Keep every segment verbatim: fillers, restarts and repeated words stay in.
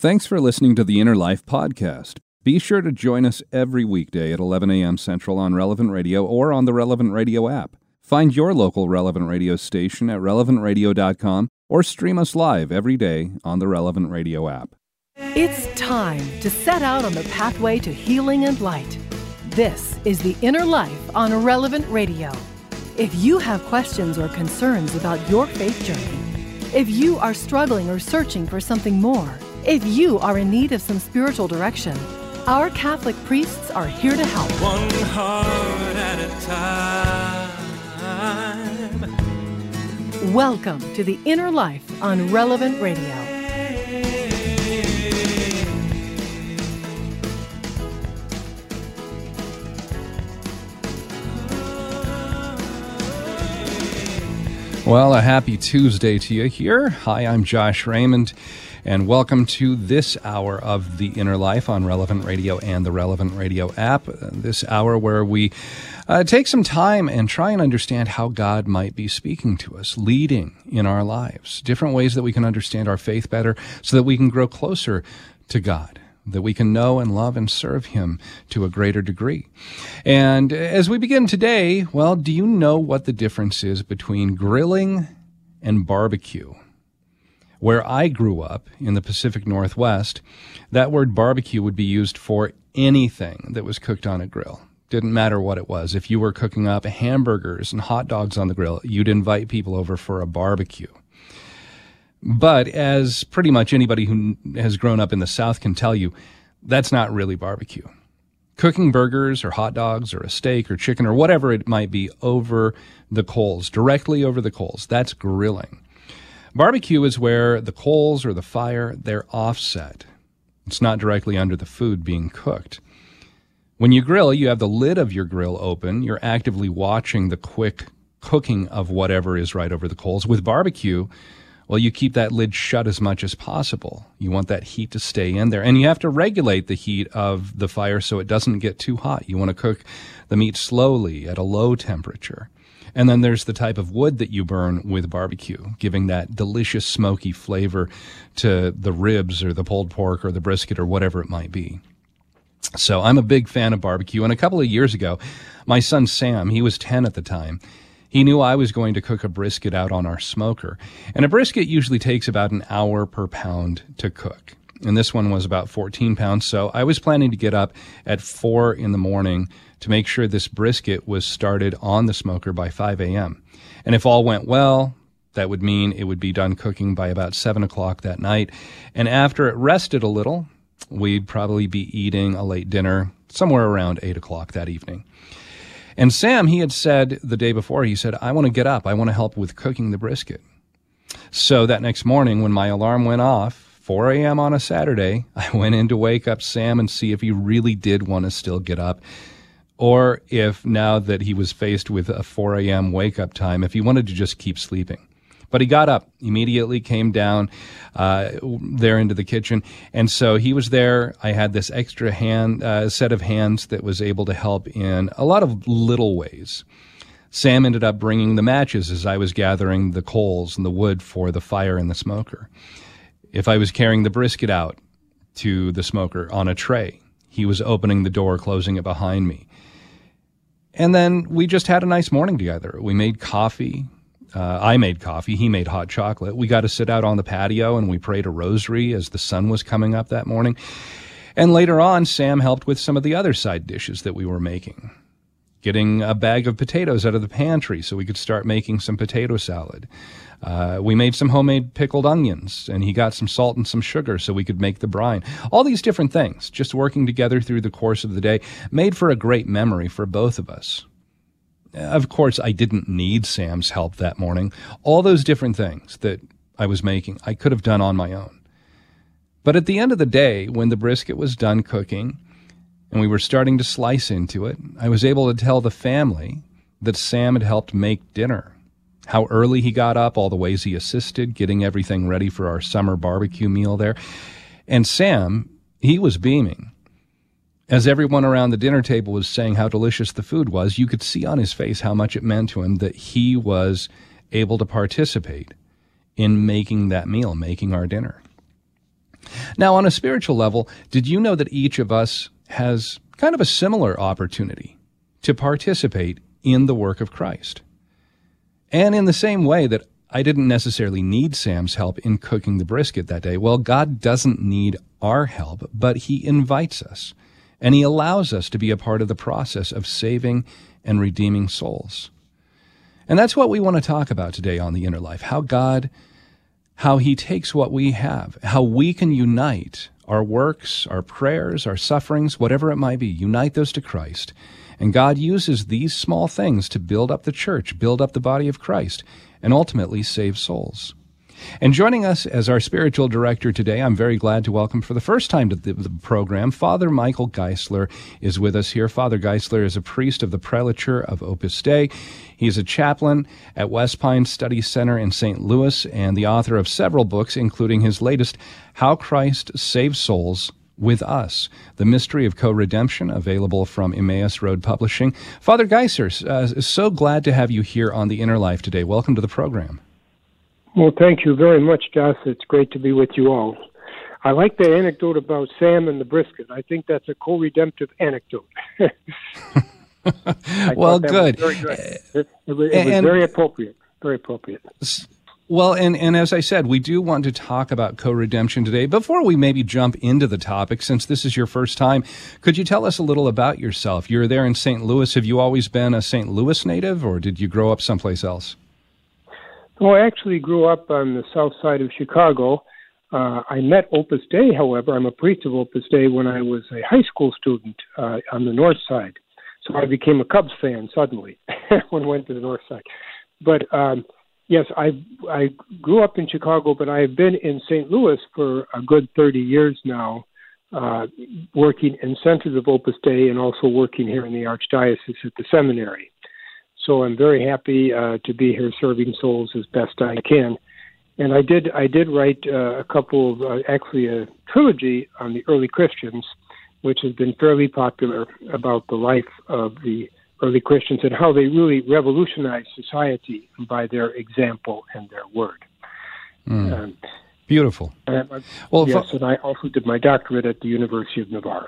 Thanks for listening to the Inner Life Podcast. Be sure to join us every weekday at eleven a.m. Central on Relevant Radio or on the Relevant Radio app. Find your local Relevant Radio station at relevant radio dot com or stream us live every day on the Relevant Radio app. It's time to set out on the pathway to healing and light. This is The Inner Life on Relevant Radio. If you have questions or concerns about your faith journey, if you are struggling or searching for something more, if you are in need of some spiritual direction, our Catholic priests are here to help. One heart at a time. Welcome to The Inner Life on Relevant Radio. Well, a happy Tuesday to you here. Hi, I'm Josh Raymond, and welcome to this hour of The Inner Life on Relevant Radio and the Relevant Radio app. This hour where we uh, take some time and try and understand how God might be speaking to us, leading in our lives, different ways that we can understand our faith better so that we can grow closer to God, that we can know and love and serve Him to a greater degree. And as we begin today, well, do you know what the difference is between grilling and barbecue? Where I grew up in the Pacific Northwest, that word barbecue would be used for anything that was cooked on a grill. Didn't matter what it was. If you were cooking up hamburgers and hot dogs on the grill, you'd invite people over for a barbecue. But as pretty much anybody who has grown up in the South can tell you, that's not really barbecue. Cooking burgers or hot dogs or a steak or chicken or whatever it might be over the coals, directly over the coals, that's grilling. Barbecue is where the coals or the fire, they're offset. It's not directly under the food being cooked. When you grill, you have the lid of your grill open. You're actively watching the quick cooking of whatever is right over the coals. With barbecue, well, you keep that lid shut as much as possible. You want that heat to stay in there. And you have to regulate the heat of the fire so it doesn't get too hot. You want to cook the meat slowly at a low temperature. And then there's the type of wood that you burn with barbecue, giving that delicious smoky flavor to the ribs or the pulled pork or the brisket or whatever it might be. So I'm a big fan of barbecue. And a couple of years ago, my son Sam, he was ten at the time, he knew I was going to cook a brisket out on our smoker. And a brisket usually takes about an hour per pound to cook. And this one was about fourteen pounds. So I was planning to get up at four in the morning to make sure this brisket was started on the smoker by five a.m. And if all went well, that would mean it would be done cooking by about seven o'clock that night. And after it rested a little, we'd probably be eating a late dinner somewhere around eight o'clock that evening. And Sam, he had said the day before, he said, I want to get up. I want to help with cooking the brisket. So that next morning when my alarm went off, four a.m. on a Saturday, I went in to wake up Sam and see if he really did want to still get up, or if now that he was faced with a four a.m. wake-up time, if he wanted to just keep sleeping. But he got up, immediately came down uh, there into the kitchen. And so he was there. I had this extra hand uh, set of hands that was able to help in a lot of little ways. Sam ended up bringing the matches as I was gathering the coals and the wood for the fire in the smoker. If I was carrying the brisket out to the smoker on a tray, he was opening the door, closing it behind me. And then we just had a nice morning together. We made coffee. Uh, I made coffee. He made hot chocolate. We got to sit out on the patio and we prayed a rosary as the sun was coming up that morning. And later on, Sam helped with some of the other side dishes that we were making, getting a bag of potatoes out of the pantry so we could start making some potato salad. Uh, we made some homemade pickled onions, and he got some salt and some sugar so we could make the brine. All these different things, just working together through the course of the day, made for a great memory for both of us. Of course, I didn't need Sam's help that morning. All those different things that I was making, I could have done on my own. But at the end of the day, when the brisket was done cooking and we were starting to slice into it, I was able to tell the family that Sam had helped make dinner, how early he got up, all the ways he assisted, getting everything ready for our summer barbecue meal there. And Sam, he was beaming. As everyone around the dinner table was saying how delicious the food was, you could see on his face how much it meant to him that he was able to participate in making that meal, making our dinner. Now, on a spiritual level, did you know that each of us has kind of a similar opportunity to participate in the work of Christ? And in the same way that I didn't necessarily need Sam's help in cooking the brisket that day, well, God doesn't need our help, but he invites us, and he allows us to be a part of the process of saving and redeeming souls. And that's what we want to talk about today on The Inner Life, how God, how he takes what we have, how we can unite our works, our prayers, our sufferings, whatever it might be, unite those to Christ. And God uses these small things to build up the church, build up the body of Christ, and ultimately save souls. And joining us as our spiritual director today, I'm very glad to welcome for the first time to the, the program, Father Michael Geisler is with us here. Father Geisler is a priest of the Prelature of Opus Dei. He's a chaplain at West Pine Study Center in Saint Louis and the author of several books, including his latest, How Christ Saves Souls with Us, The Mystery of Co-Redemption, available from Emmaus Road Publishing. Father Geisler, uh, so glad to have you here on The Inner Life today. Welcome to the program. Well, thank you very much, Josh. It's great to be with you all. I like the anecdote about Sam and the brisket. I think that's a co-redemptive anecdote. Well, good. Very good. It, it was, it was and, very appropriate. Very appropriate. Well, and, and as I said, we do want to talk about co-redemption today. Before we maybe jump into the topic, since this is your first time, could you tell us a little about yourself? You're there in Saint Louis. Have you always been a Saint Louis native, or did you grow up someplace else? Well, I actually grew up on the south side of Chicago. Uh, I met Opus Dei, however. I'm a priest of Opus Dei when I was a high school student uh, on the north side. So I became a Cubs fan suddenly when I went to the north side. But um, yes, I I grew up in Chicago, but I've been in Saint Louis for a good thirty years now, uh, working in Centers of Opus Dei and also working here in the Archdiocese at the seminary. So I'm very happy uh, to be here serving souls as best I can. And I did I did write uh, a couple of, uh, actually a trilogy on the early Christians, which has been fairly popular, about the life of the early Christians and how they really revolutionized society by their example and their word. Mm. Um, Beautiful. And I, well, yes, fa- and I also did my doctorate at the University of Navarra.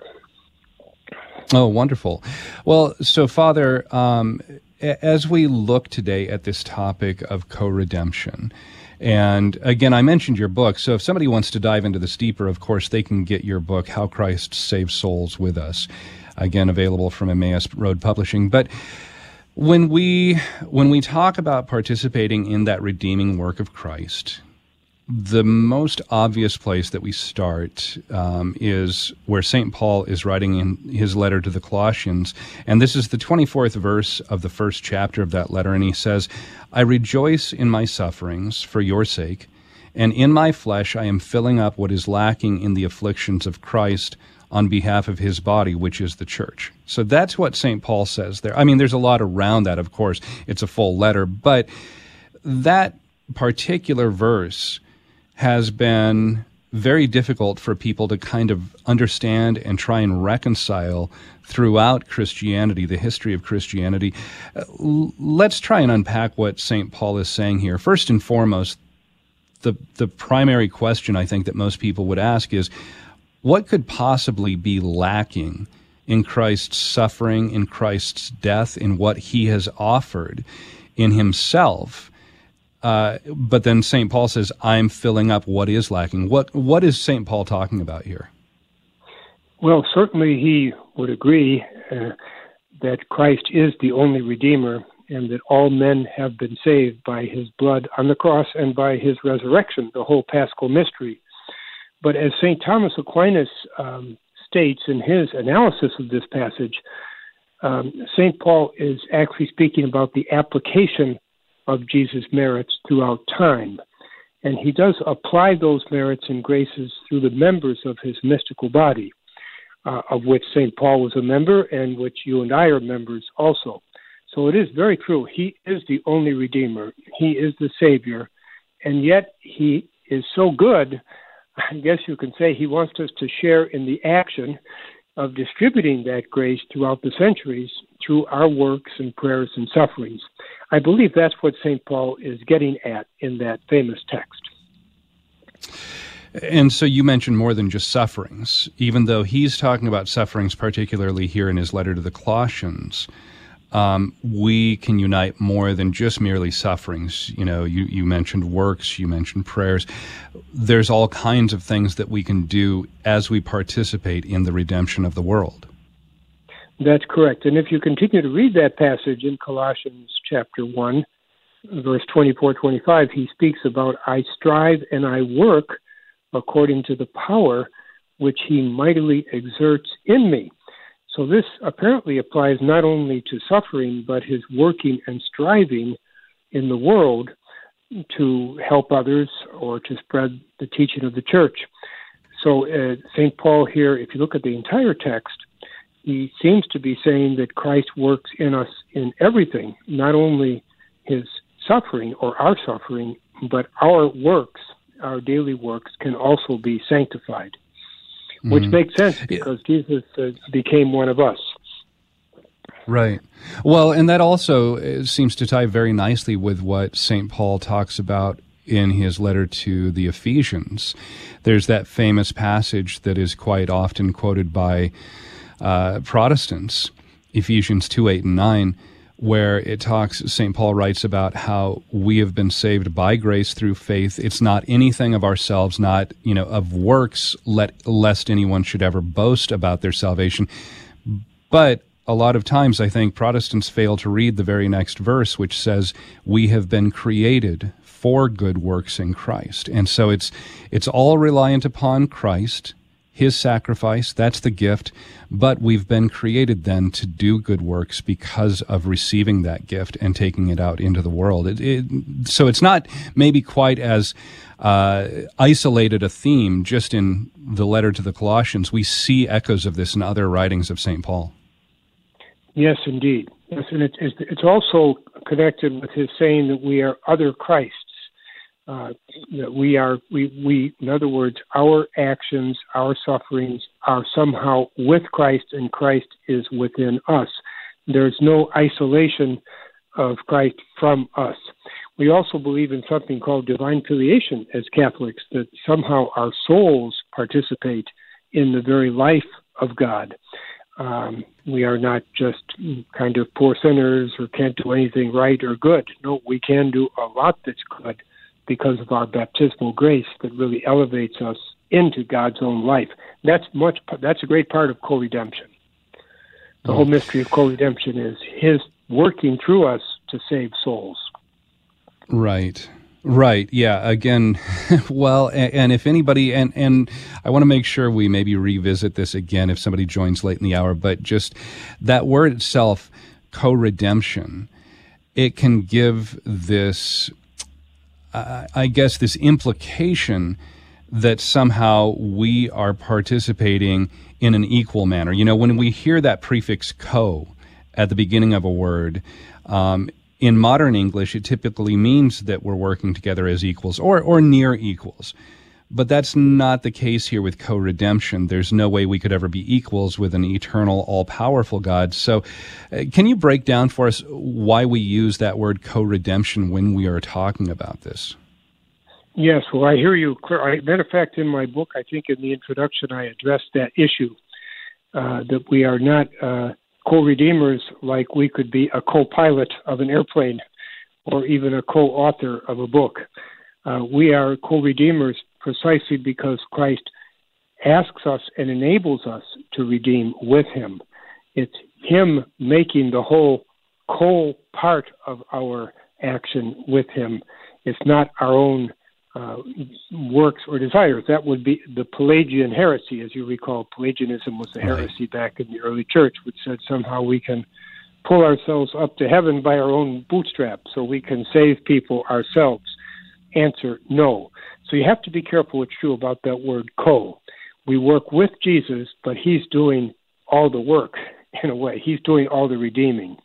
Oh, wonderful. Well, so Father, um, as we look today at this topic of co-redemption, and again, I mentioned your book, so if somebody wants to dive into this deeper, of course, they can get your book, How Christ Saves Souls with Us, again, available from Emmaus Road Publishing. But when we when we talk about participating in that redeeming work of Christ, the most obvious place that we start um, is where Saint Paul is writing in his letter to the Colossians. And this is the twenty-fourth verse of the first chapter of that letter. And he says, I rejoice in my sufferings for your sake, and in my flesh I am filling up what is lacking in the afflictions of Christ on behalf of his body, which is the church. So that's what Saint Paul says there. I mean, there's a lot around that, of course. It's a full letter. But that particular verse has been very difficult for people to kind of understand and try and reconcile throughout Christianity, the history of Christianity. Uh, l- let's try and unpack what Saint Paul is saying here. First and foremost, the the primary question I think that most people would ask is, what could possibly be lacking in Christ's suffering, in Christ's death, in what he has offered in himself? Uh, but then Saint Paul says, I'm filling up what is lacking. What What is Saint Paul talking about here? Well, certainly he would agree uh, that Christ is the only Redeemer and that all men have been saved by his blood on the cross and by his resurrection, the whole Paschal mystery. But as Saint Thomas Aquinas um, states in his analysis of this passage, um, Saint Paul is actually speaking about the application of Jesus' merits throughout time. And he does apply those merits and graces through the members of his mystical body, uh, of which Saint Paul was a member and which you and I are members also. So it is very true. He is the only Redeemer. He is the Savior. And yet he is so good, I guess you can say he wants us to share in the action of distributing that grace throughout the centuries through our works and prayers and sufferings. I believe that's what Saint Paul is getting at in that famous text. And so you mentioned more than just sufferings, even though he's talking about sufferings, particularly here in his letter to the Colossians. Um, we can unite more than just merely sufferings. You know, you, you mentioned works, you mentioned prayers. There's all kinds of things that we can do as we participate in the redemption of the world. That's correct. And if you continue to read that passage in Colossians chapter one, verse twenty-four, twenty-five, he speaks about, I strive and I work according to the power which he mightily exerts in me. So this apparently applies not only to suffering, but his working and striving in the world to help others or to spread the teaching of the church. So uh, Saint Paul here, if you look at the entire text, he seems to be saying that Christ works in us in everything, not only his suffering or our suffering, but our works, our daily works, can also be sanctified. Which mm-hmm. makes sense because Jesus uh, became one of us. Right. Well, and that also seems to tie very nicely with what Saint Paul talks about in his letter to the Ephesians. There's that famous passage that is quite often quoted by uh, Protestants, Ephesians two, eight, and nine, where it talks, Saint Paul writes about how we have been saved by grace through faith. It's not anything of ourselves, not, you know, of works, let, lest anyone should ever boast about their salvation. But a lot of times I think Protestants fail to read the very next verse, which says, we have been created for good works in Christ. And so it's it's all reliant upon Christ, his sacrifice, that's the gift, but we've been created then to do good works because of receiving that gift and taking it out into the world. It, it, so it's not maybe quite as uh, isolated a theme just in the letter to the Colossians. We see echoes of this in other writings of Saint Paul. Yes, indeed. Yes, and it's, it's also connected with his saying that we are other Christs. Uh, that we are, we, we, in other words, our actions, our sufferings are somehow with Christ, and Christ is within us. There's no isolation of Christ from us. We also believe in something called divine filiation as Catholics, that somehow our souls participate in the very life of God. Um, we are not just kind of poor sinners or can't do anything right or good. No, we can do a lot that's good because of our baptismal grace that really elevates us into God's own life. That's much. That's a great part of co-redemption. The whole mystery of co-redemption is his working through us to save souls. Right. Right. Yeah. Again, well, and, and if anybody, and, and I want to make sure we maybe revisit this again if somebody joins late in the hour, but just that word itself, co-redemption, it can give this, uh, I guess, this implication that somehow we are participating in an equal manner. You know, when we hear that prefix co at the beginning of a word, um, in modern English, it typically means that we're working together as equals or, or near equals. But that's not the case here with co-redemption. There's no way we could ever be equals with an eternal, all-powerful God. So uh, can you break down for us why we use that word co-redemption when we are talking about this? Yes, well, I hear you. I, matter of fact, in my book, I think in the introduction, I addressed that issue, uh, that we are not uh, co-redeemers like we could be a co-pilot of an airplane or even a co-author of a book. Uh, we are co-redeemers precisely because Christ asks us and enables us to redeem with him. It's him making the whole co-part of our action with him. It's not our own uh, works or desires. That would be the Pelagian heresy. As you recall, Pelagianism was a heresy back in the early church, which said somehow we can pull ourselves up to heaven by our own bootstraps, so we can save people ourselves. Answer, no. So you have to be careful what's true about that word co. We work with Jesus, but he's doing all the work in a way. He's doing all the redeeming.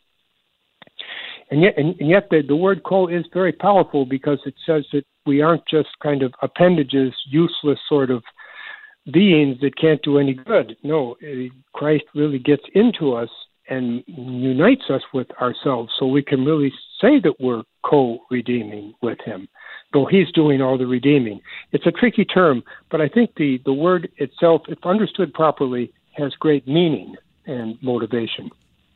And yet, and, and yet the, the word co is very powerful because it says that we aren't just kind of appendages, useless sort of beings that can't do any good. No, Christ really gets into us and unites us with ourselves, so we can really say that we're co-redeeming with him, though he's doing all the redeeming. It's a tricky term, but I think the, the word itself, if understood properly, has great meaning and motivation.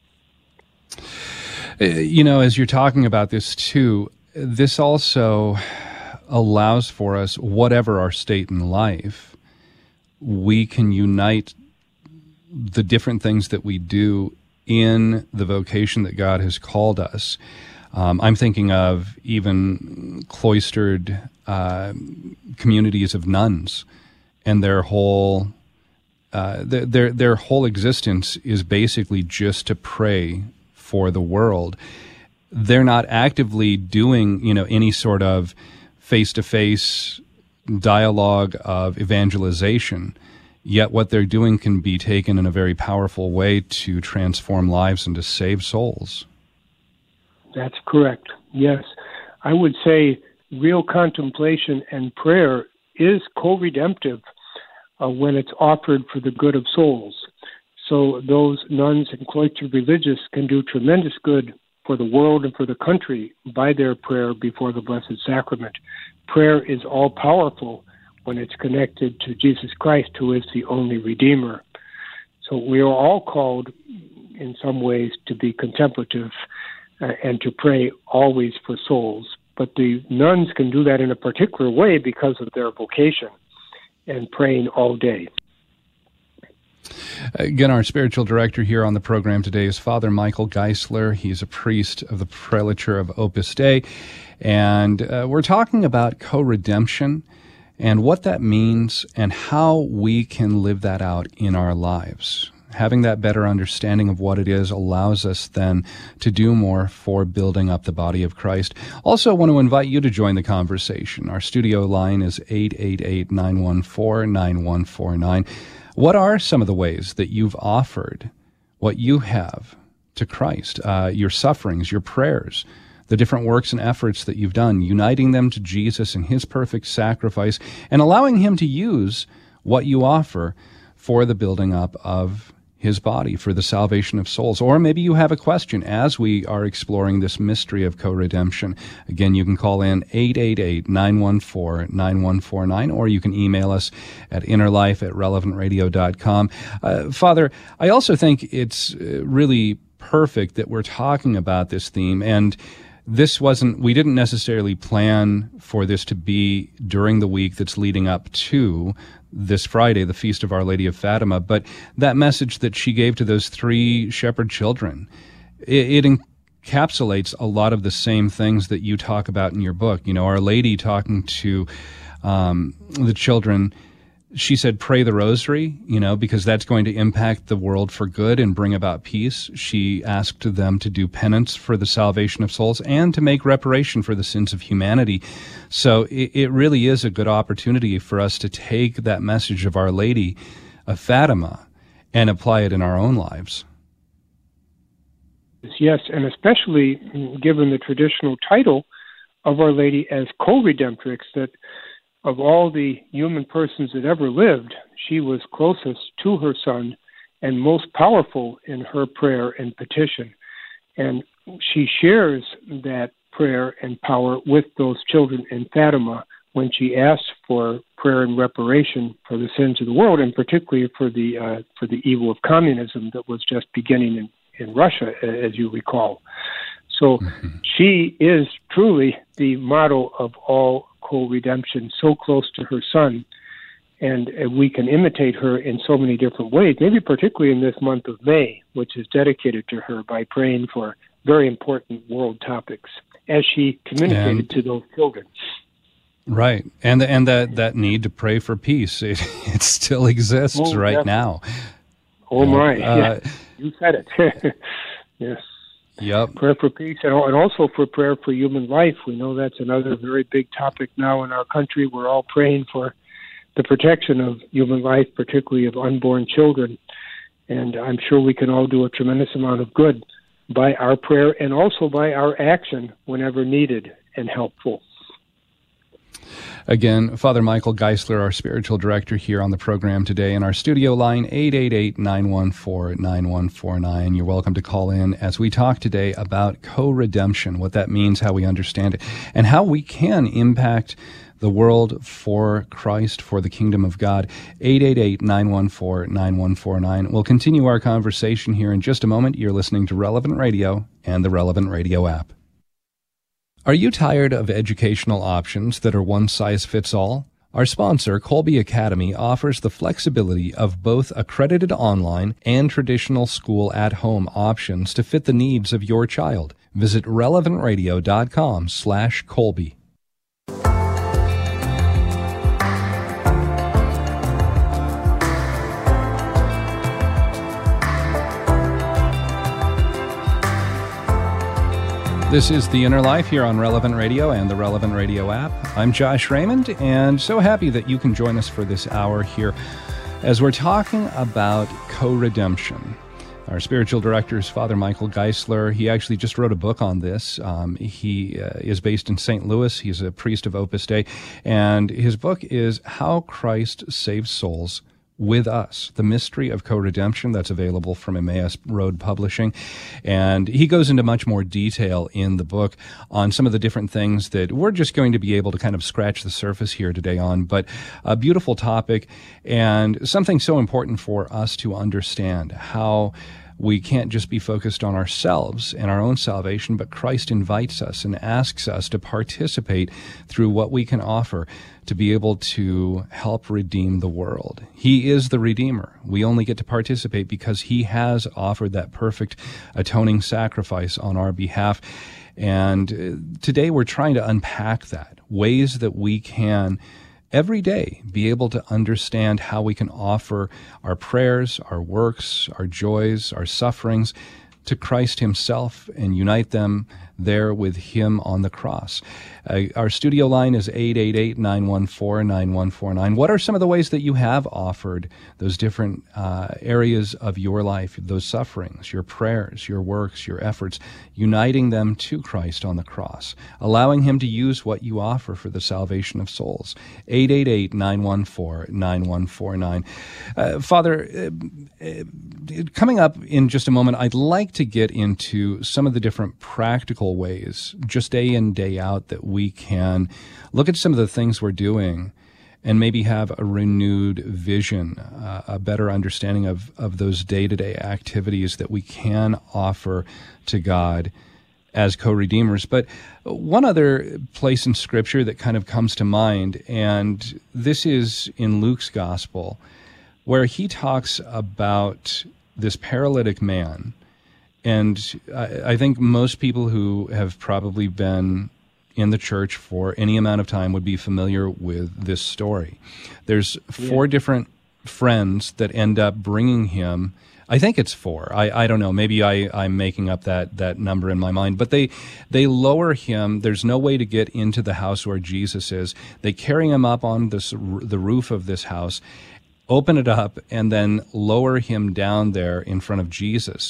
You know, as you're talking about this too, this also allows for us, whatever our state in life, we can unite the different things that we do in the vocation that God has called us. Um, I'm thinking of even cloistered uh, communities of nuns, and their whole uh, their, their their whole existence is basically just to pray for the world. They're not actively doing, you know, any sort of face-to-face dialogue of evangelization. Yet what they're doing can be taken in a very powerful way to transform lives and to save souls. That's correct. Yes. I would say real contemplation and prayer is co-redemptive uh, when it's offered for the good of souls. So those nuns and cloistered religious can do tremendous good for the world and for the country by their prayer before the Blessed Sacrament. Prayer is all-powerful when it's connected to Jesus Christ, who is the only Redeemer. So we are all called, in some ways, to be contemplative uh, and to pray always for souls. But the nuns can do that in a particular way because of their vocation and praying all day. Again, our spiritual director here on the program today is Father Michael Geisler. He's a priest of the Prelature of Opus Dei, and uh, we're talking about co-redemption and what that means and how we can live that out in our lives. Having that better understanding of what it is allows us then to do more for building up the body of Christ. Also, I want to invite you to join the conversation. Our studio line is eight eight eight, nine one four, nine one four nine. What are some of the ways that you've offered what you have to Christ, uh, your sufferings, your prayers, the different works and efforts that you've done, uniting them to Jesus and his perfect sacrifice, and allowing him to use what you offer for the building up of his body, for the salvation of souls? Or maybe you have a question as we are exploring this mystery of co-redemption. Again, you can call in eight eight eight, nine one four, nine one four nine, or you can email us at innerlife at relevant radio dot com. Uh, Father, I also think it's really perfect that we're talking about this theme, and this wasn't, we didn't necessarily plan for this to be during the week that's leading up to this Friday, the Feast of Our Lady of Fatima, but that message that she gave to those three shepherd children, it, it encapsulates a lot of the same things that you talk about in your book. You know, Our Lady talking to um, the children, she said, pray the rosary, you know, because that's going to impact the world for good and bring about peace. She asked them to do penance for the salvation of souls and to make reparation for the sins of humanity. So it, it really is a good opportunity for us to take that message of Our Lady of Fatima and apply it in our own lives. Yes, and especially given the traditional title of Our Lady as co-redemptrix, that of all the human persons that ever lived, she was closest to her son and most powerful in her prayer and petition. And she shares that prayer and power with those children in Fatima when she asks for prayer and reparation for the sins of the world, and particularly for the uh, for the evil of communism that was just beginning in, in Russia, as you recall. So mm-hmm. she is truly the model of all co-redemption, so close to her son, and uh, we can imitate her in so many different ways, maybe particularly in this month of May, which is dedicated to her, by praying for very important world topics, as she communicated and, to those children. Right, and the, and that, that need to pray for peace, it, it still exists oh, right definitely. now. Oh, my, uh, yeah. You said it. Yes. Yep. Prayer for peace, and also for prayer for human life. We know that's another very big topic now in our country. We're all praying for the protection of human life, particularly of unborn children. And I'm sure we can all do a tremendous amount of good by our prayer and also by our action whenever needed and helpful. Again, Father Michael Geisler, our spiritual director here on the program today, and our studio line, eight eight eight, nine one four, nine one four nine. You're welcome to call in as we talk today about co-redemption, what that means, how we understand it, and how we can impact the world for Christ, for the kingdom of God. eight eight eight, nine one four, nine one four nine. We'll continue our conversation here in just a moment. You're listening to Relevant Radio and the Relevant Radio app. Are you tired of educational options that are one-size-fits-all? Our sponsor, Colby Academy, offers the flexibility of both accredited online and traditional school-at-home options to fit the needs of your child. Visit relevant radio dot com slash Colby. This is The Inner Life here on Relevant Radio and the Relevant Radio app. I'm Josh Raymond, and so happy that you can join us for this hour here as we're talking about co-redemption. Our spiritual director is Father Michael Geisler. He actually just wrote a book on this. Um, he uh, is based in Saint Louis. He's a priest of Opus Dei, and his book is How Christ Saves Souls with Us, the Mystery of Co-Redemption. That's available from Emmaus Road Publishing. And he goes into much more detail in the book on some of the different things that we're just going to be able to kind of scratch the surface here today on. But a beautiful topic and something so important for us to understand, how we can't just be focused on ourselves and our own salvation, but Christ invites us and asks us to participate through what we can offer to be able to help redeem the world. He is the Redeemer. We only get to participate because He has offered that perfect atoning sacrifice on our behalf. And today we're trying to unpack that, ways that we can every day be able to understand how we can offer our prayers, our works, our joys, our sufferings to Christ Himself and unite them there with Him on the cross. Uh, our studio line is eight eight eight, nine one four, nine one four nine. What are some of the ways that you have offered those different uh, areas of your life, those sufferings, your prayers, your works, your efforts, uniting them to Christ on the cross, allowing Him to use what you offer for the salvation of souls? eight eight eight, nine one four, nine one four nine. Uh, Father, uh, uh, coming up in just a moment, I'd like to get into some of the different practical ways, just day in, day out, that we can look at some of the things we're doing and maybe have a renewed vision, uh, a better understanding of, of those day-to-day activities that we can offer to God as co-redeemers. But one other place in Scripture that kind of comes to mind, and this is in Luke's Gospel, where he talks about this paralytic man. And I, I think most people who have probably been in the church for any amount of time would be familiar with this story. There's four yeah. different friends that end up bringing him. I think it's four. I, I don't know. Maybe I, I'm making up that, that number in my mind. But they they lower him. There's no way to get into the house where Jesus is. They carry him up on this, the roof of this house, open it up, and then lower him down there in front of Jesus.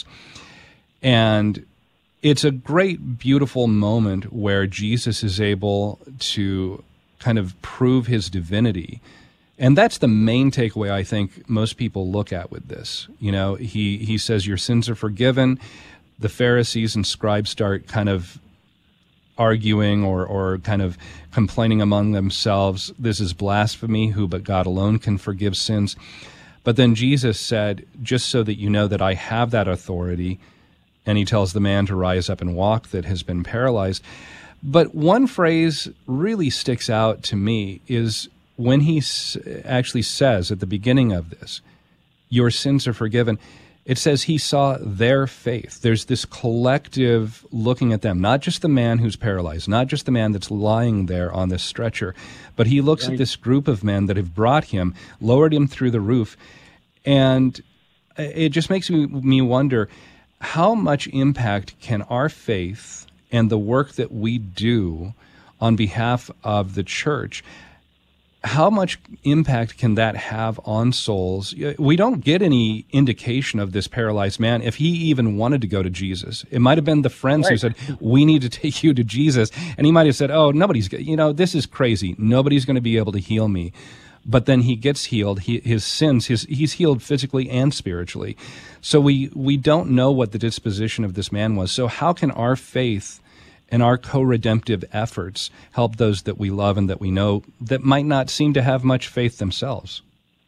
And it's a great, beautiful moment where Jesus is able to kind of prove His divinity. And that's the main takeaway I think most people look at with this. You know, he, he says, your sins are forgiven. The Pharisees and scribes start kind of arguing or, or kind of complaining among themselves. This is blasphemy. Who but God alone can forgive sins? But then Jesus said, just so that you know that I have that authority. And He tells the man to rise up and walk that has been paralyzed. But one phrase really sticks out to me is when He actually says at the beginning of this, your sins are forgiven. It says He saw their faith. There's this collective looking at them, not just the man who's paralyzed, not just the man that's lying there on this stretcher, but He looks right at this group of men that have brought him, lowered him through the roof. And it just makes me, me wonder, how much impact can our faith and the work that we do on behalf of the church, how much impact can that have on souls? We don't get any indication of this paralyzed man if he even wanted to go to Jesus. It might have been the friends right. who said, we need to take you to Jesus. And he might have said, oh, nobody's, you know, this is crazy. Nobody's going to be able to heal me. But then he gets healed. He, his sins, his, he's healed physically and spiritually. So we, we don't know what the disposition of this man was. So how can our faith and our co-redemptive efforts help those that we love and that we know that might not seem to have much faith themselves?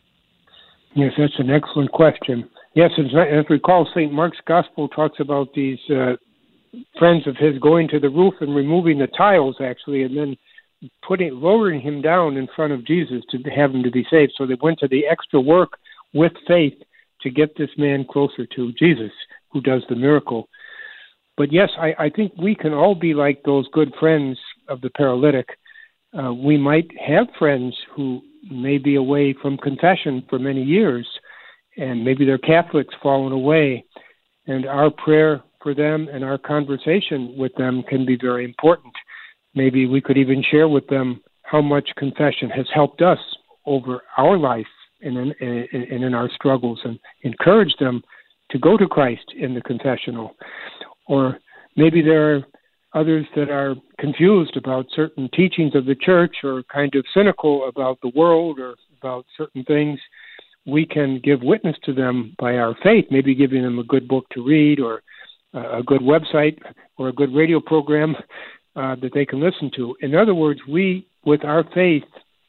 Yes, that's an excellent question. Yes, as I recall, Saint Mark's Gospel talks about these uh, friends of his going to the roof and removing the tiles, actually, and then putting lowering him down in front of Jesus to have him to be saved. So they went to the extra work with faith to get this man closer to Jesus, who does the miracle. But yes, I, I think we can all be like those good friends of the paralytic. Uh, we might have friends who may be away from confession for many years, and maybe they're Catholics fallen away, and our prayer for them and our conversation with them can be very important. Maybe we could even share with them how much confession has helped us over our life and in, in, in, in our struggles, and encourage them to go to Christ in the confessional. Or maybe there are others that are confused about certain teachings of the church, or kind of cynical about the world or about certain things. We can give witness to them by our faith, maybe giving them a good book to read, or a good website, or a good radio program uh, that they can listen to. In other words, we, with our faith,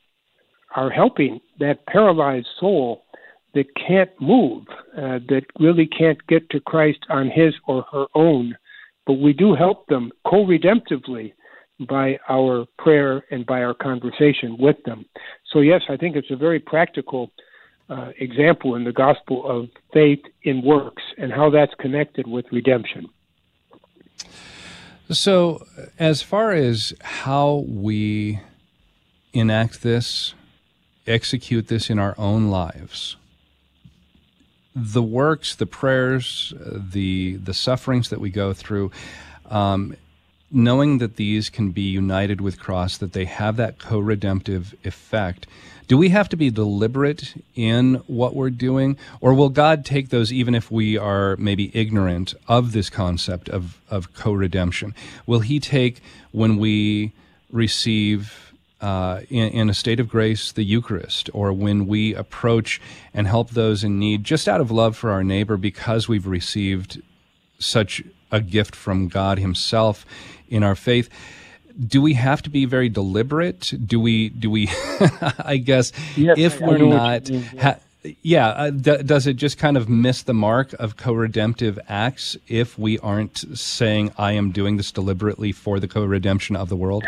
are helping that paralyzed soul that can't move, uh, that really can't get to Christ on his or her own. But we do help them co-redemptively by our prayer and by our conversation with them. So yes, I think it's a very practical uh, example in the gospel of faith in works and how that's connected with redemption. So as far as how we enact this, execute this in our own lives, the works, the prayers, the the sufferings that we go through, um, knowing that these can be united with cross, that they have that co-redemptive effect, do we have to be deliberate in what we're doing? Or will God take those even if we are maybe ignorant of this concept of, of co-redemption? Will he take, when we receive Uh, in, in a state of grace, the Eucharist, or when we approach and help those in need just out of love for our neighbor because we've received such a gift from God himself in our faith, do we have to be very deliberate? Do we, do we, I guess, yes, if I, we're I not, mean, yeah, ha, yeah uh, d- does it just kind of miss the mark of co-redemptive acts if we aren't saying, I am doing this deliberately for the co-redemption of the world?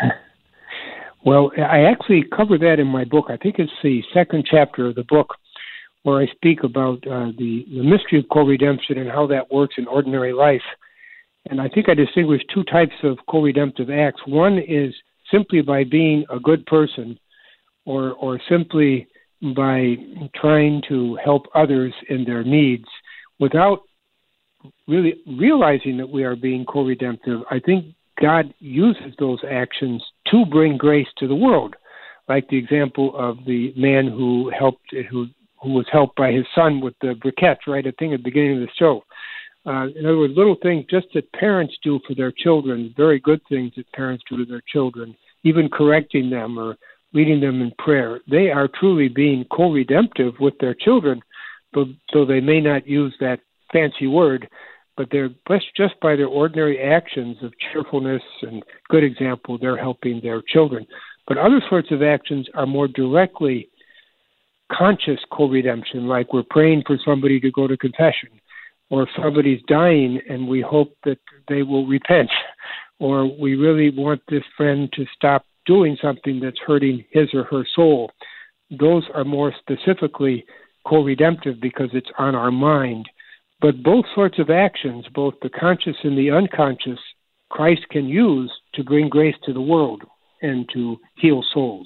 Well, I actually cover that in my book. I think it's the second chapter of the book, where I speak about uh, the, the mystery of co-redemption and how that works in ordinary life. And I think I distinguish two types of co-redemptive acts. One is simply by being a good person, or or simply by trying to help others in their needs without really realizing that we are being co-redemptive. I think God uses those actions to bring grace to the world, like the example of the man who helped, who who was helped by his son with the briquettes, right? I think at the beginning of the show. Uh, in other words, little things just that parents do for their children, very good things that parents do to their children, even correcting them or leading them in prayer. They are truly being co-redemptive with their children, though, though they may not use that fancy word. But they're just by their ordinary actions of cheerfulness and good example, they're helping their children. But other sorts of actions are more directly conscious co-redemption, like we're praying for somebody to go to confession, or if somebody's dying and we hope that they will repent, or we really want this friend to stop doing something that's hurting his or her soul. Those are more specifically co-redemptive because it's on our mind. But both sorts of actions, both the conscious and the unconscious, Christ can use to bring grace to the world and to heal souls.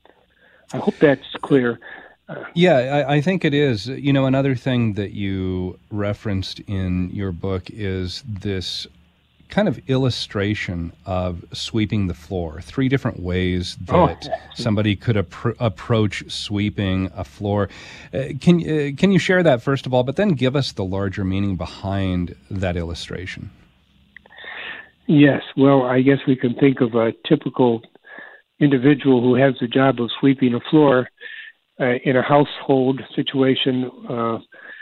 I hope that's clear. Uh, yeah, I, I think it is. You know, another thing that you referenced in your book is this kind of illustration of sweeping the floor, three different ways that oh. somebody could appro- approach sweeping a floor. Uh, can, uh, can you share that, first of all, but then give us the larger meaning behind that illustration? Yes. Well, I guess we can think of a typical individual who has the job of sweeping a floor uh, in a household situation. Uh,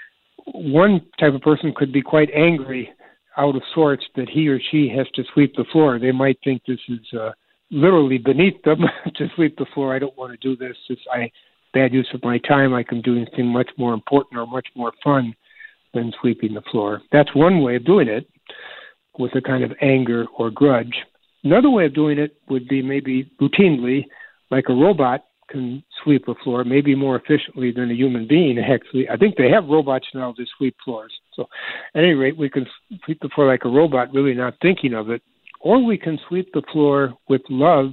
one type of person could be quite angry, out of sorts, that he or she has to sweep the floor. They might think this is uh, literally beneath them to sweep the floor. I don't want to do this. It's I, bad use of my time. I can do anything much more important or much more fun than sweeping the floor. That's one way of doing it, with a kind of anger or grudge. Another way of doing it would be maybe routinely, like a robot can sweep a floor, maybe more efficiently than a human being. Actually, I think they have robots now that sweep floors. So at any rate, we can sweep the floor like a robot, really not thinking of it. Or we can sweep the floor with love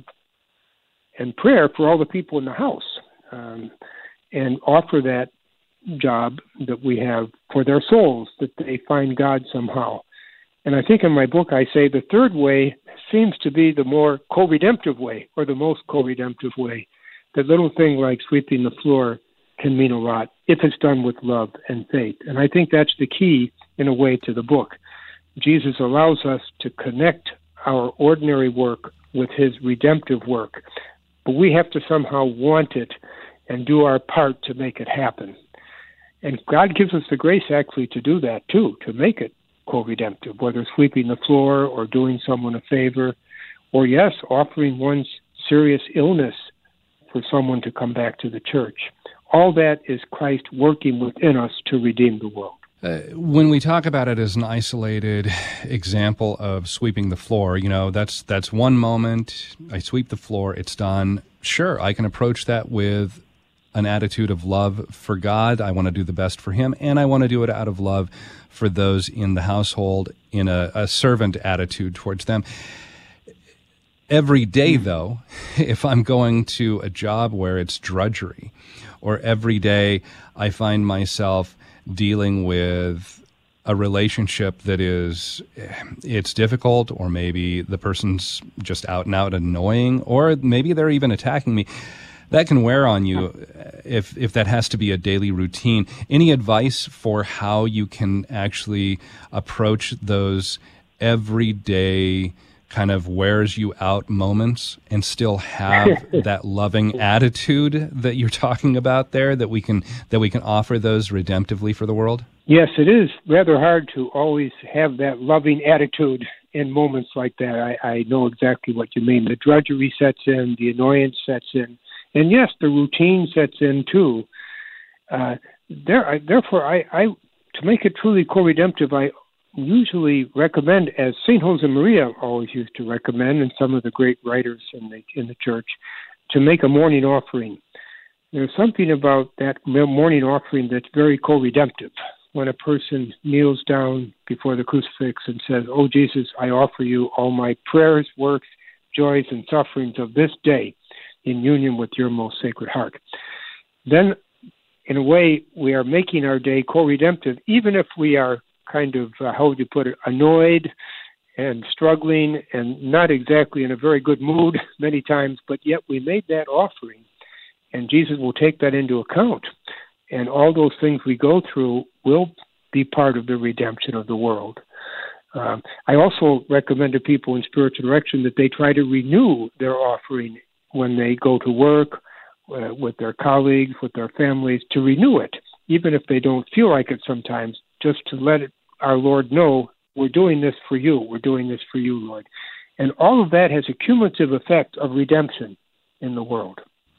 and prayer for all the people in the house, um, and offer that job that we have for their souls, that they find God somehow. And I think in my book I say the third way seems to be the more co-redemptive way, or the most co-redemptive way. That little thing like sweeping the floor can mean a lot if it's done with love and faith. And I think that's the key, in a way, to the book. Jesus allows us to connect our ordinary work with his redemptive work, but we have to somehow want it and do our part to make it happen. And God gives us the grace, actually, to do that, too, to make it co-redemptive, whether sweeping the floor or doing someone a favor, or, yes, offering one's serious illness for someone to come back to the church. All that is Christ working within us to redeem the world. Uh, when we talk about it as an isolated example of sweeping the floor, you know, that's that's one moment. I sweep the floor, it's done. Sure, I can approach that with an attitude of love for God. I want to do the best for him, and I want to do it out of love for those in the household, in a, a servant attitude towards them. Every day, though, if I'm going to a job where it's drudgery, or every day I find myself dealing with a relationship that is, it's difficult, or maybe the person's just out and out annoying, or maybe they're even attacking me, that can wear on you if if that has to be a daily routine. Any advice for how you can actually approach those everyday kind of wears you out moments and still have that loving attitude that you're talking about there, that we can that we can offer those redemptively for the world? Yes, it is rather hard to always have that loving attitude in moments like that. I, I know exactly what you mean. The drudgery sets in, the annoyance sets in, and yes, the routine sets in too. Uh, there, I, therefore, I, I to make it truly co-redemptive, I usually recommend, as Saint Josemaria always used to recommend, and some of the great writers in the in the church, to make a morning offering. There's something about that morning offering that's very co-redemptive. When a person kneels down before the crucifix and says, "Oh Jesus, I offer you all my prayers, works, joys, and sufferings of this day in union with your most sacred heart," then in a way we are making our day co-redemptive, even if we are kind of, uh, how would you put it, annoyed and struggling and not exactly in a very good mood many times, but yet we made that offering, and Jesus will take that into account. And all those things we go through will be part of the redemption of the world. Um, I also recommend to people in spiritual direction that they try to renew their offering when they go to work, uh, with their colleagues, with their families, to renew it, even if they don't feel like it sometimes, just to let it, our Lord know, we're doing this for you, we're doing this for you, Lord. And all of that has a cumulative effect of redemption in the world.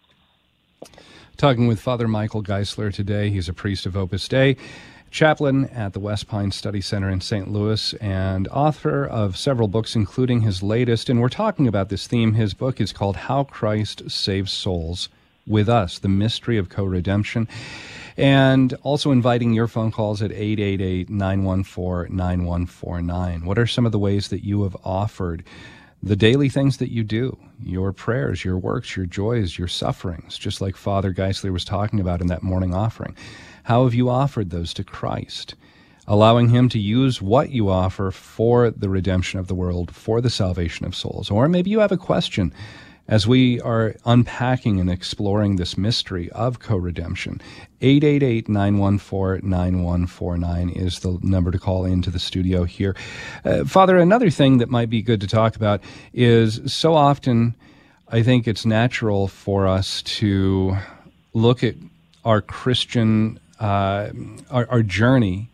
Talking with Father Michael Geisler today. He's a priest of Opus Dei, chaplain at the West Pine Study Center in Saint Louis, and author of several books, including his latest. And we're talking about this theme. His book is called How Christ Saves Souls with Us, The Mystery of Co-Redemption. And also inviting your phone calls at eight eight eight, nine one four, nine one four nine. What are some of the ways that you have offered the daily things that you do, your prayers, your works, your joys, your sufferings, just like Father Geisler was talking about in that morning offering? How have you offered those to Christ? allowing him to use what you offer for the redemption of the world, for the salvation of souls. Or maybe you have a question as we are unpacking and exploring this mystery of co-redemption. eight eight eight, nine one four, nine one four nine is the number to call into the studio here. Uh, Father, another thing that might be good to talk about is so often I think it's natural for us to look at our Christian, uh, our, our journey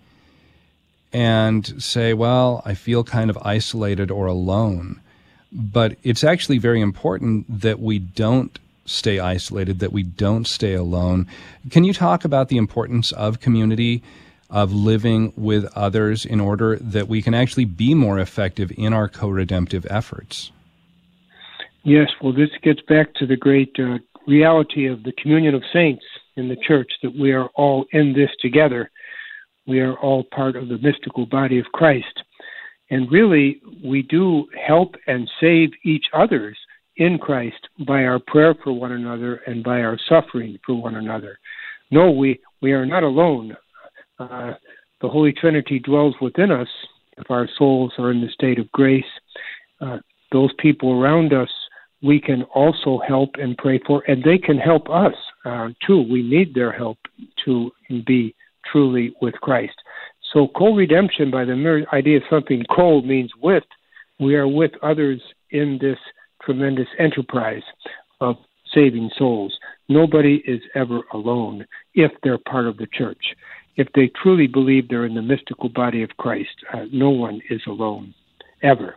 and say, well, I feel kind of isolated or alone. But it's actually very important that we don't stay isolated, that we don't stay alone. Can you talk about the importance of community, of living with others in order that we can actually be more effective in our co-redemptive efforts? Yes, well, this gets back to the great uh, reality of the communion of saints in the church, that we are all in this together. We are all part of the mystical body of Christ. And really, we do help and save each other in Christ by our prayer for one another and by our suffering for one another. No, we, we are not alone. Uh, the Holy Trinity dwells within us if our souls are in the state of grace. Uh, those people around us we can also help and pray for, and they can help us uh, too. We need their help to be truly with Christ. So co-redemption, by the mere idea of something co means with, we are with others in this tremendous enterprise of saving souls. Nobody is ever alone if they're part of the church. If they truly believe they're in the mystical body of Christ, uh, no one is alone, ever.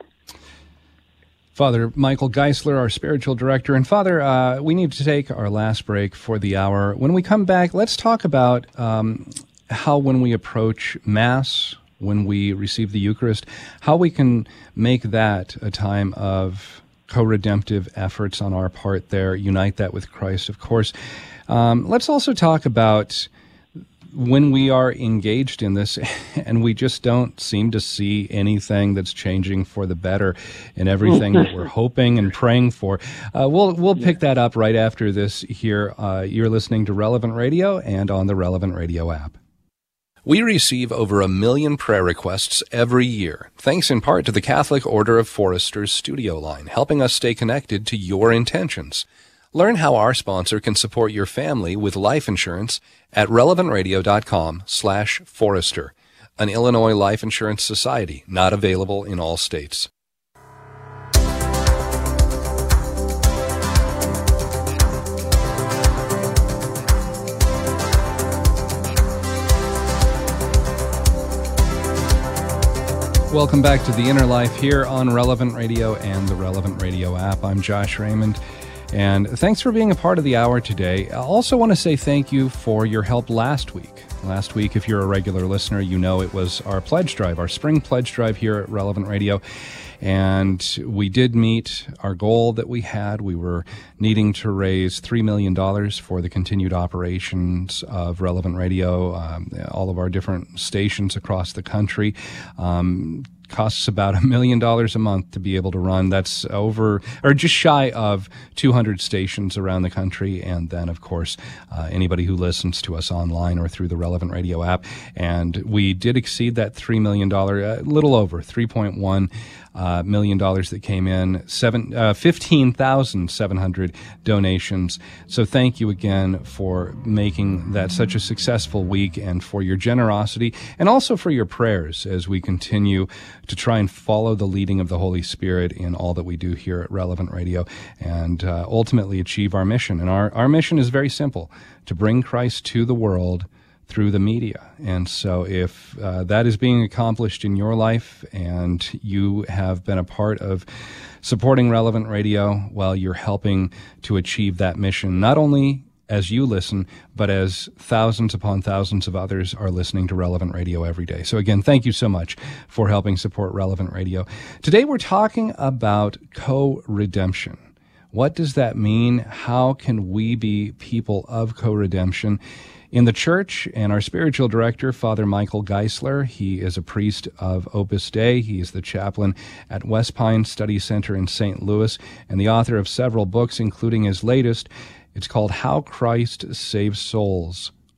Father Michael Geisler, our spiritual director. And Father, uh, we need to take our last break for the hour. When we come back, let's talk about um, how when we approach Mass, when we receive the Eucharist, how we can make that a time of co-redemptive efforts on our part there, unite that with Christ, of course. Um, let's also talk about when we are engaged in this and we just don't seem to see anything that's changing for the better in everything that we're hoping and praying for. Uh, we'll we'll pick that up right after this here. Uh, you're listening to Relevant Radio and on the Relevant Radio app. We receive over a million prayer requests every year, thanks in part to the Catholic Order of Foresters studio line, helping us stay connected to your intentions. Learn how our sponsor can support your family with life insurance at relevantradio.com slash Forester, an Illinois life insurance society not available in all states. Welcome back to The Inner Life here on Relevant Radio and the Relevant Radio app. I'm Josh Raymond. And thanks for being a part of the hour today. I also want to say thank you for your help last week. Last week, if you're a regular listener, you know it was our pledge drive, our spring pledge drive here at Relevant Radio. And we did meet our goal that we had. We were needing to raise three million dollars for the continued operations of Relevant Radio, um, all of our different stations across the country. Um, costs about a million dollars a month to be able to run. That's over, or just shy of two hundred stations around the country. And then, of course, uh, anybody who listens to us online or through the Relevant Radio app. And we did exceed that three million dollars, a little over three point one uh, million dollars that came in, seven, uh, fifteen thousand seven hundred donations. So thank you again for making that such a successful week and for your generosity and also for your prayers as we continue to try and follow the leading of the Holy Spirit in all that we do here at Relevant Radio and uh, ultimately achieve our mission. And our, our mission is very simple, to bring Christ to the world through the media. And so if uh, that is being accomplished in your life and you have been a part of supporting Relevant Radio, well, you're helping to achieve that mission, not only as you listen, but as thousands upon thousands of others are listening to Relevant Radio every day. So again, thank you so much for helping support Relevant Radio. Today we're talking about co-redemption. What does that mean? How can we be people of co-redemption in the church? And our spiritual director, Father Michael Geisler, he is a priest of Opus Dei. He is the chaplain at West Pine Study Center in Saint Louis and the author of several books, including his latest. It's called How Christ Saves Souls,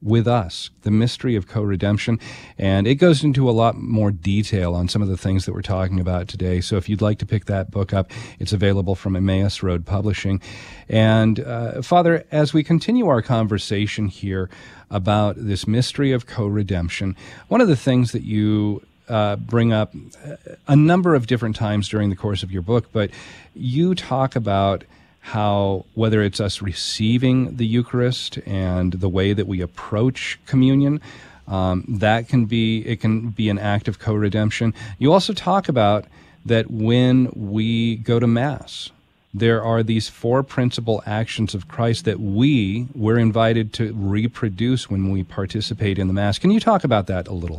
with us, the mystery of co-redemption. And it goes into a lot more detail on some of the things that we're talking about today. So if you'd like to pick that book up, it's available from Emmaus Road Publishing. And uh, Father, as we continue our conversation here about this mystery of co-redemption, one of the things that you uh, bring up a number of different times during the course of your book, but you talk about how, whether it's us receiving the Eucharist and the way that we approach communion, um, that can be, it can be an act of co-redemption. You also talk about that when we go to Mass, there are these four principal actions of Christ that we were invited to reproduce when we participate in the Mass. Can you talk about that a little?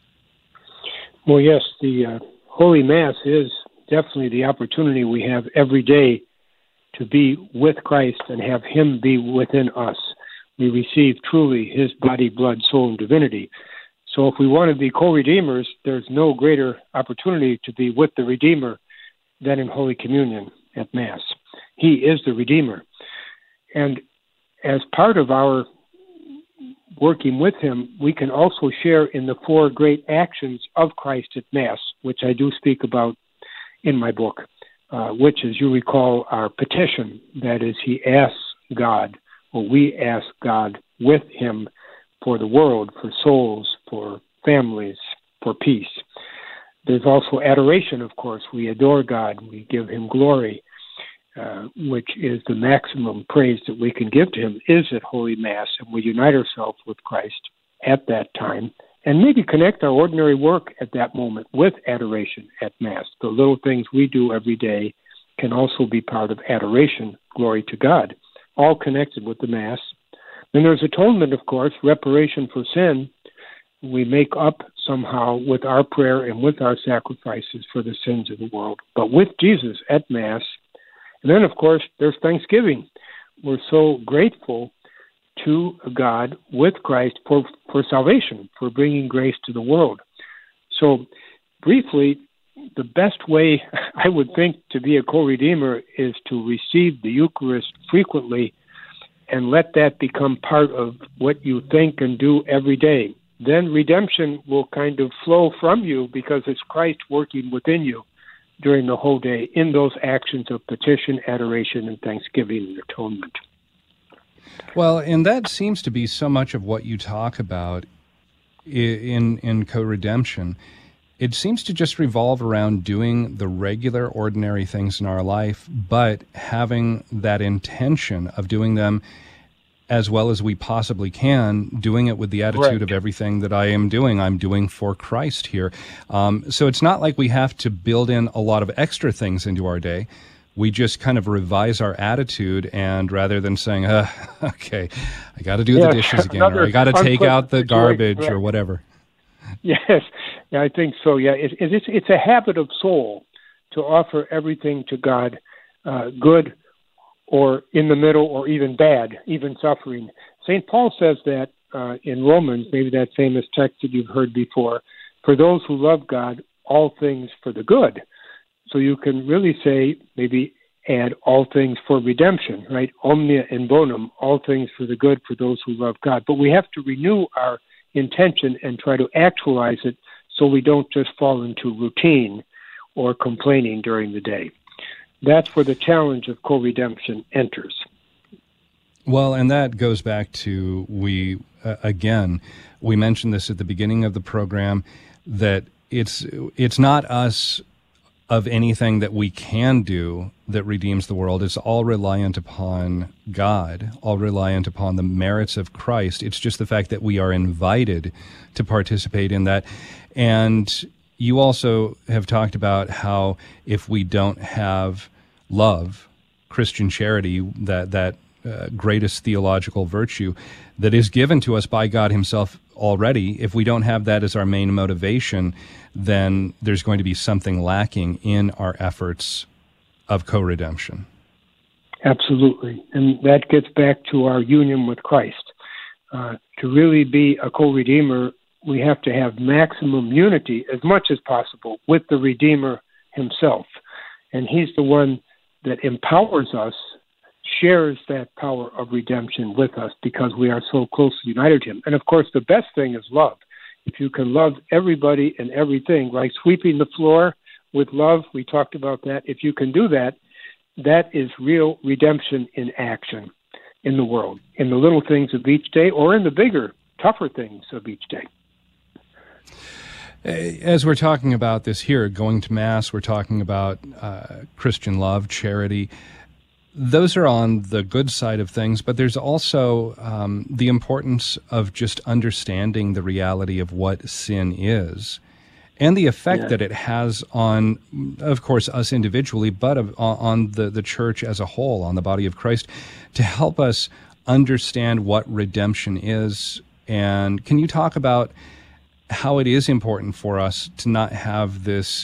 Well, yes, the uh, Holy Mass is definitely the opportunity we have every day to be with Christ and have Him be within us. We receive truly His body, blood, soul, and divinity. So if we want to be co-redeemers, there's no greater opportunity to be with the Redeemer than in Holy Communion at Mass. He is the Redeemer. And as part of our working with Him, we can also share in the four great actions of Christ at Mass, which I do speak about in my book. Uh, which, as you recall, our petition. That is, He asks God, or we ask God with Him for the world, for souls, for families, for peace. There's also adoration, of course. We adore God. We give Him glory, uh, which is the maximum praise that we can give to Him, is at Holy Mass, and we unite ourselves with Christ at that time, and maybe connect our ordinary work at that moment with adoration at Mass. The little things we do every day can also be part of adoration, glory to God, all connected with the Mass. Then there's atonement, of course, reparation for sin. We make up somehow with our prayer and with our sacrifices for the sins of the world, but with Jesus at Mass. And then, of course, there's thanksgiving. We're so grateful to God with Christ for, for salvation, for bringing grace to the world. So, briefly, the best way, I would think, to be a co-redeemer is to receive the Eucharist frequently and let that become part of what you think and do every day. Then redemption will kind of flow from you because it's Christ working within you during the whole day in those actions of petition, adoration, and thanksgiving and atonement. Well, and that seems to be so much of what you talk about in in co-redemption. It seems to just revolve around doing the regular, ordinary things in our life, but having that intention of doing them as well as we possibly can, doing it with the attitude Correct. Of everything that I am doing, I'm doing for Christ here. Um, so it's not like we have to build in a lot of extra things into our day. We just kind of revise our attitude, and rather than saying, uh, okay, I got to do yes, the dishes again, or I got to take out the garbage or whatever. Yes, yeah, I think so, yeah. It, it, it's, it's a habit of soul to offer everything to God, uh, good or in the middle or even bad, even suffering. Saint Paul says that uh, in Romans, maybe that famous text that you've heard before, for those who love God, all things for the good. So you can really say, maybe add all things for redemption, right? Omnia in bonum, all things for the good for those who love God. But we have to renew our intention and try to actualize it so we don't just fall into routine or complaining during the day. That's where the challenge of co-redemption enters. Well, and that goes back to, we, uh, again, we mentioned this at the beginning of the program, that it's it's not us of anything that we can do that redeems the world. It's all reliant upon God, all reliant upon the merits of Christ. It's just the fact that we are invited to participate in that. And you also have talked about how if we don't have love, Christian charity, that, that uh, greatest theological virtue that is given to us by God Himself already, if we don't have that as our main motivation, then there's going to be something lacking in our efforts of co-redemption. Absolutely. And that gets back to our union with Christ. Uh, to really be a co-redeemer, we have to have maximum unity as much as possible with the Redeemer Himself. And He's the one that empowers us, shares that power of redemption with us because we are so closely united to him. And of course, the best thing is love. If you can love everybody and everything, like sweeping the floor with love, we talked about that. If you can do that, that is real redemption in action in the world, in the little things of each day or in the bigger, tougher things of each day. As we're talking about this here, going to Mass, we're talking about uh, Christian love, charity. Those are on the good side of things, but there's also um, the importance of just understanding the reality of what sin is and the effect yeah. that it has on, of course, us individually, but of, on the, the church as a whole, on the body of Christ, to help us understand what redemption is. And can you talk about how it is important for us to not have this,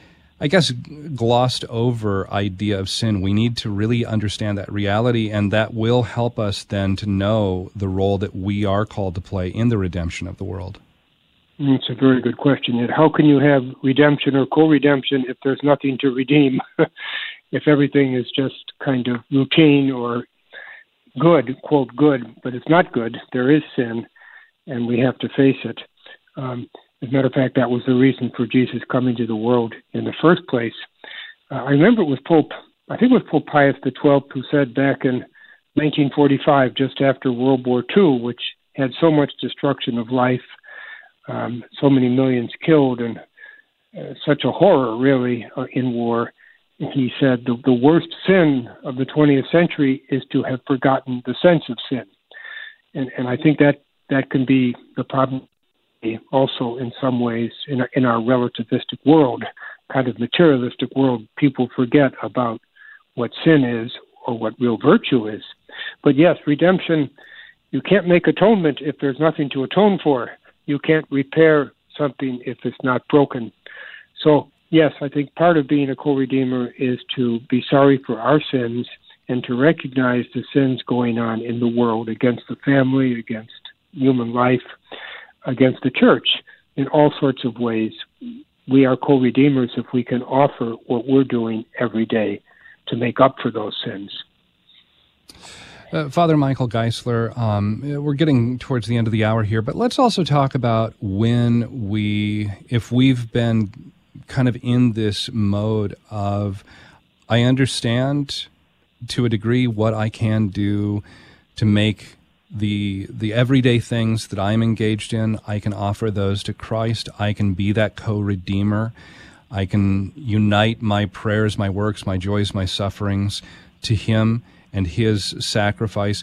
I guess, glossed over idea of sin? We need to really understand that reality, and that will help us then to know the role that we are called to play in the redemption of the world. It's a very good question. How can you have redemption or co-redemption if there's nothing to redeem? If everything is just kind of routine or good, quote, good, but it's not good. There is sin, and we have to face it. Um, as a matter of fact, that was the reason for Jesus coming to the world in the first place. Uh, I remember it was Pope, I think it was Pope Pius the twelfth, who said back in nineteen forty-five, just after World War Two, which had so much destruction of life, um, so many millions killed, and uh, such a horror, really, uh, in war. He said the, the worst sin of the twentieth century is to have forgotten the sense of sin. And, and I think that, that can be the problem also in some ways in our, in our relativistic world, kind of materialistic world. People forget about what sin is or what real virtue is. But yes, redemption, you can't make atonement if there's nothing to atone for. You can't repair something if it's not broken. So yes, I think part of being a co-redeemer is to be sorry for our sins and to recognize the sins going on in the world against the family, against human life, against the church in all sorts of ways. We are co-redeemers if we can offer what we're doing every day to make up for those sins. Uh, Father Michael Geisler, um, we're getting towards the end of the hour here, but let's also talk about when we, if we've been kind of in this mode of, I understand to a degree what I can do to make the the everyday things that I'm engaged in, I can offer those to Christ. I can be that co-redeemer. I can unite my prayers, my works, my joys, my sufferings to Him and His sacrifice.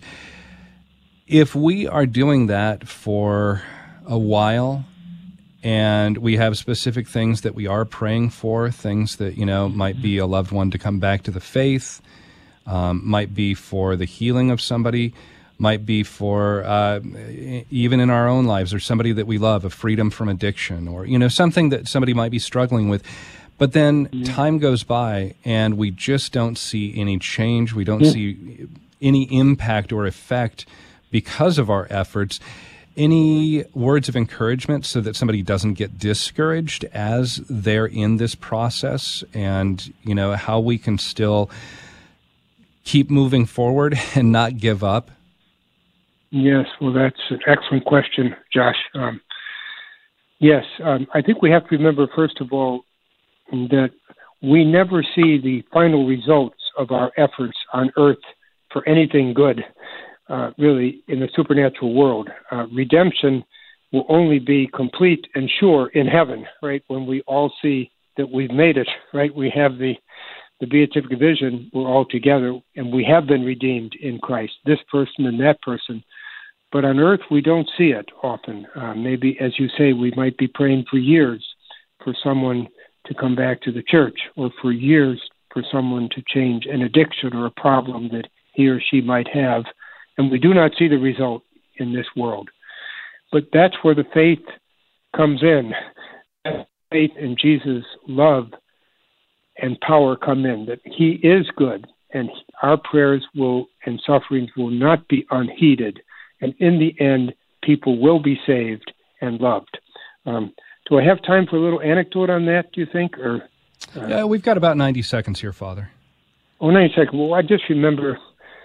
If we are doing that for a while, and we have specific things that we are praying for, things that, you know, might be a loved one to come back to the faith, um, might be for the healing of somebody, might be for uh, even in our own lives, or somebody that we love, a freedom from addiction, or, you know, something that somebody might be struggling with. But then mm-hmm. time goes by and we just don't see any change. We don't mm-hmm. see any impact or effect because of our efforts. Any words of encouragement so that somebody doesn't get discouraged as they're in this process, and, you know, how we can still keep moving forward and not give up? Yes, well, that's an excellent question, Josh. Um, yes, um, I think we have to remember, first of all, that we never see the final results of our efforts on earth for anything good, uh, really, in the supernatural world. Uh, redemption will only be complete and sure in heaven, right, when we all see that we've made it, right? We have the the beatific vision, we're all together, and we have been redeemed in Christ, this person and that person. But on earth, we don't see it often. Uh, maybe, as you say, we might be praying for years for someone to come back to the church, or for years for someone to change an addiction or a problem that he or she might have, and we do not see the result in this world. But that's where the faith comes in. Faith in Jesus' love and power come in, that He is good, and our prayers will and sufferings will not be unheeded, and in the end, people will be saved and loved. Um, do I have time for a little anecdote on that, do you think? Or uh, yeah, we've got about ninety seconds here, Father. Oh, ninety seconds. Well, I just remember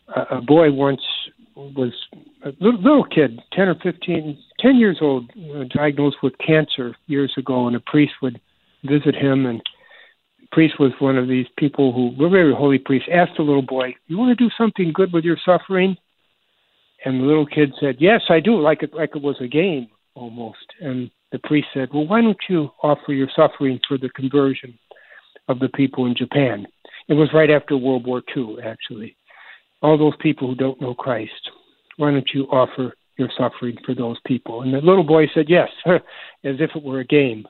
a, a boy once was a little, little kid, ten or fifteen, ten years old, uh, diagnosed with cancer years ago, and a priest would visit him, and the priest was one of these people who were very holy priests, asked the little boy, "You want to do something good with your suffering?" And the little kid said, "Yes, I do," like it, like it was a game almost. And the priest said, "Well, why don't you offer your suffering for the conversion of the people in Japan?" It was right after World War Two, actually. All those people who don't know Christ, why don't you offer your suffering for those people? And the little boy said yes, as if it were a game.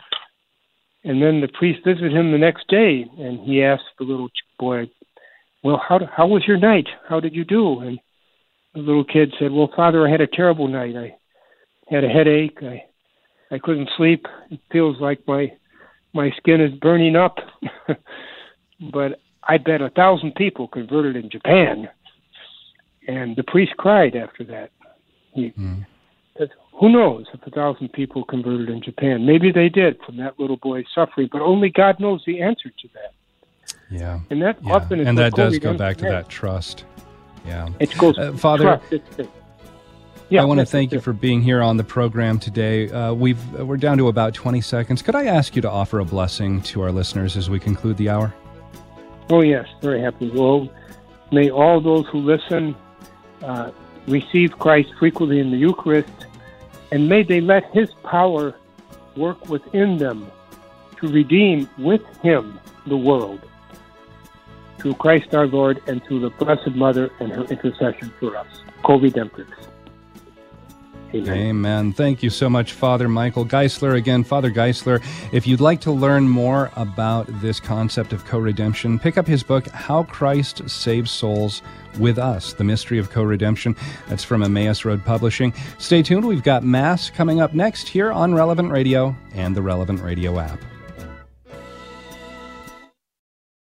And then the priest visited him the next day, and he asked the little boy, "Well, how how was your night? How did you do?" And the little kid said, "Well, Father, I had a terrible night. I had a headache. I I couldn't sleep. It feels like my my skin is burning up." But I bet a thousand people converted in Japan. And the priest cried after that. He mm. said, "Who knows if a thousand people converted in Japan? Maybe they did from that little boy's suffering, but only God knows the answer to that." Yeah. And that yeah. often is and that does COVID go back to has. that trust. Yeah. It goes uh, Father, trust. Yeah, I want to thank you for being here on the program today. Uh, we've we're down to about twenty seconds. Could I ask you to offer a blessing to our listeners as we conclude the hour? Oh, yes, very happy. Well, may all those who listen uh, receive Christ frequently in the Eucharist, and may they let His power work within them to redeem with Him the world, through Christ our Lord and through the Blessed Mother and her intercession for us. Co-redemptrix. Amen. Amen. Thank you so much, Father Michael Geisler. Again, Father Geisler, if you'd like to learn more about this concept of co-redemption, pick up his book, How Christ Saves Souls with Us, The Mystery of Co-Redemption. That's from Emmaus Road Publishing. Stay tuned. We've got Mass coming up next here on Relevant Radio and the Relevant Radio app.